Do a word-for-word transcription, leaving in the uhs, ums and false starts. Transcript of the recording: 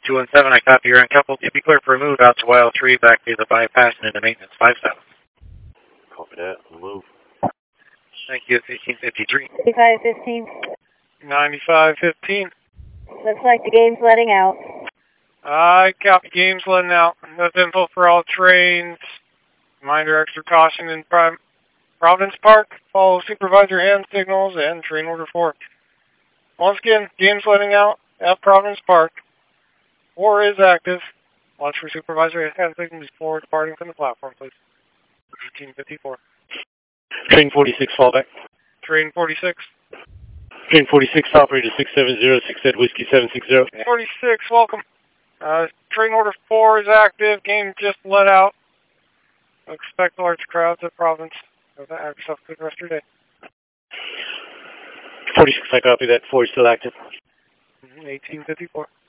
two one seven, I copy. You're uncoupled. You be clear for a move out to Wild three, back to the bypass and into maintenance five seven. Copy that. We'll move. Thank you, fifteen fifty-three. eighty-five fifteen. ninety-five fifteen. Looks like the game's letting out. I copy, game's letting out. That's info for all trains. Reminder, extra caution in Prime Providence Park. Follow supervisor hand signals and train order four. Once again, game's letting out at Providence Park. Four is active. Watch for supervisor hand signals before departing from the platform, please. eighteen fifty-four. Train forty-six, fallback. Train forty-six. Train forty-six, operator six seven zero, six Ed Whiskey seven six zero. forty-six, welcome. Uh, train order four is active. Game just let out. Expect large crowds at Providence. Have yourself a good rest of your day. forty-six, I copy that. four is still active. eighteen fifty-four.